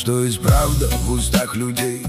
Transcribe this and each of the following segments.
что есть правда в устах людей.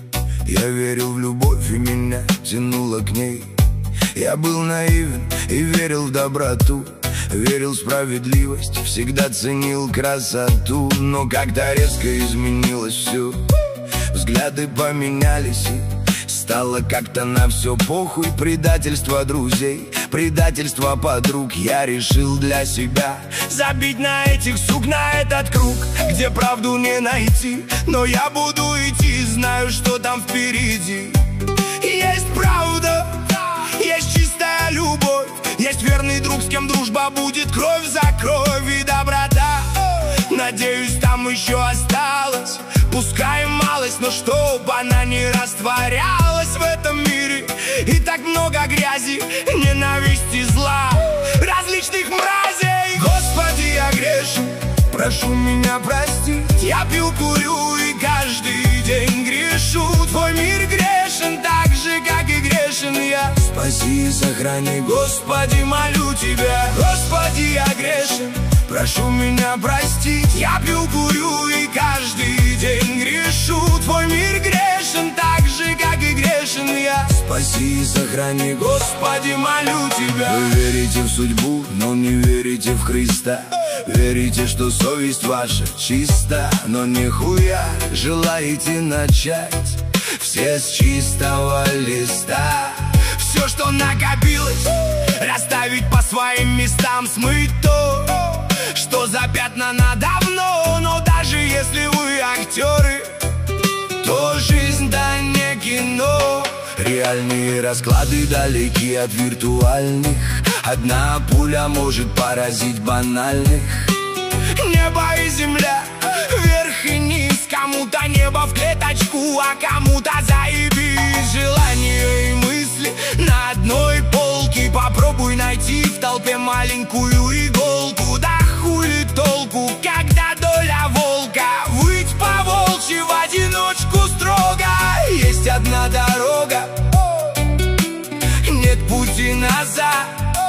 Я верил в любовь, и меня тянуло к ней. Я был наивен и верил в доброту, верил в справедливость, всегда ценил красоту. Но когда резко изменилось все, взгляды поменялись, и стало как-то на все похуй. Предательство друзей, предательство подруг. Я решил для себя забить на этих сук, на этот круг, где правду не найти. Но я буду идти, знаю, что там впереди. Есть правда, есть чистая любовь, есть верный друг, с кем дружба будет кровь за кровь и доброта. Надеюсь, там еще осталось, пускай малость, но чтоб она не растворялась в этом мире. И так много грязи, ненависти, зла, различных мразей. Господи, я грешен, прошу меня простить. Я пью, курю и каждый день грешу. Твой мир грешен так же, как и грешен я. Спаси и сохрани, Господи, молю Тебя. Господи, я грешен, прошу меня простить. Я пью, курю и каждый день грешу. Твой мир грешен так же, как и грешен я. Спаси и сохрани, Господи, молю Тебя. Вы верите в судьбу, но не верите в Христа. Верите, что совесть ваша чиста, но нихуя желаете начать все с чистого листа. Все, что накопилось, расставить по своим местам, смыть то, что запятнано давно. Но даже если вы актеры, то жизнь да не кино. Реальные расклады далеки от виртуальных. Одна пуля может поразить банальных. Небо и земля, вверх и низ. Кому-то небо в клеточку, а кому-то заебись. Желания и мысли на одной полке. Попробуй найти в толпе маленькую иголку. Да хули толку, когда доля волка. Выть по-волчьи в одиночку строго. Есть одна дорога, нет пути назад.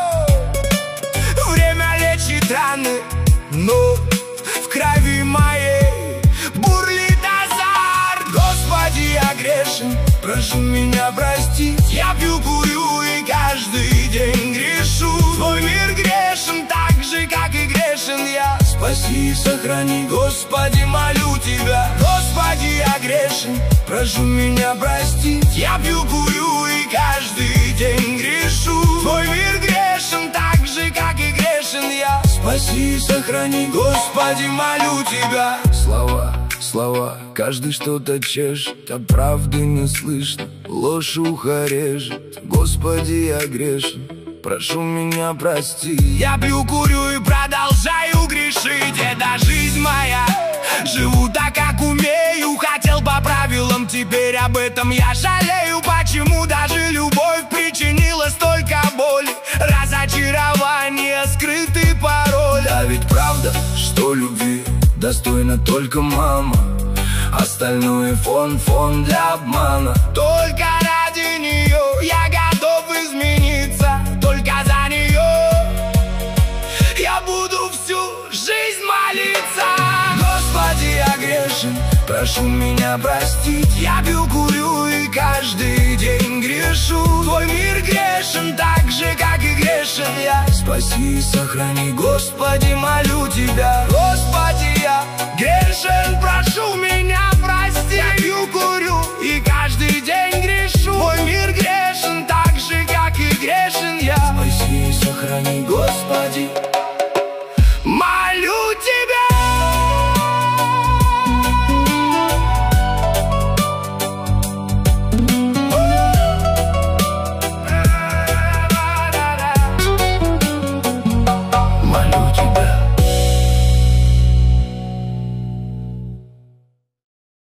Время лечит раны, но в крови моей бурлит азарт. Господи, я грешен, прошу меня простить. Я пью, курю и каждый день грешу. Твой мир грешен так же, как и грешен я. Спаси и сохрани, Господи, молю Тебя. Господи, я грешен, прошу меня простить. Я пью, курю и каждый день грешу. Твой мир грешен так же, как и грешен я. Спаси и сохрани, Господи, молю Тебя. Слова, каждый что-то чешет, а правды не слышно, ложь ухо режет. Господи, я грешен, прошу меня прости. Я пью, курю и продолжаю грешить. Это жизнь моя, живу так, как умею. Хотел по правилам, теперь об этом я жалею. Почему даже любовь причинила столько боли? Разочарование, скрытый пароль. Да ведь правда, что любви достойна только мама. Остальное фон для обмана. Только ради нее я готов измениться. Только за нее я буду всю жизнь молиться. Господи, я грешен, прошу меня простить. Я пью, курю и каждый день грешу. Твой мир грешен так же, как и грешен я. Спаси и сохрани, Господи, молю Тебя. Господи, я грешен, прошу меня